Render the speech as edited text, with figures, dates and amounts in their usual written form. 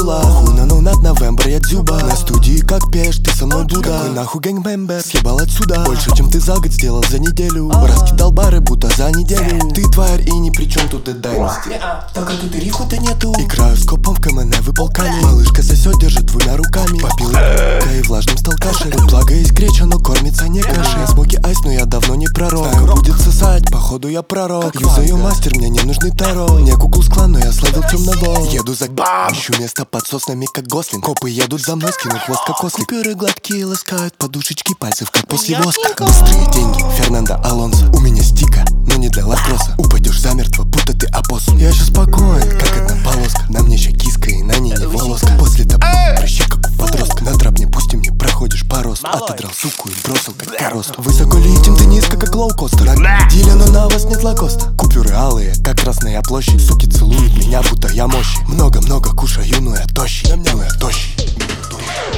Юла. Хуна, но над Новембр, я дзюба. На студии как пеш, ты со мной Дуда. Какой нахуй гэнгбэмбер, съебал отсюда. Больше, чем ты за год сделал за неделю. Раскидал бары, будто за неделю. Ты тварь и ни при чем тут дайности. Только тут и риху-то нету. Играю с копом в КМН, выпал камень. Малышка сосет, держит двумя руками. Попил и влажным стал кашель. Благо есть греча, но кормится не кашей. Я смоки айс, но я давно не пророк. Знаю, будет сосать, походу я пророк. Юзаю мастер, мне не нужны таро. Не куклус клан, но я словил темного. Еду за бам, ищу место под соснами, как Гослинг. Копы едут за мной, скину хвост, как ослик. Купюры гладкие ласкают подушечки пальцев, как после воска. Быстрые деньги, Фернандо Алонсо. У меня стика, но не для лакросса. Упадешь замертво, будто ты опоссум. Я щас спокоен, как одна полоска. На мне ща киска и на ней не волоска. После того прыщи, как у подростка. На трап не пустим, не проходишь по росту. Отодрал суку и бросил, как коросту. Высоко летим, ты низко, как лоукостер. Дили, но на вас нет лакоста. Купюры алые, как Красная площадь. Суки целуют меня, будто я мощи. Много-много кушаю, но я тощий. Но я тощий.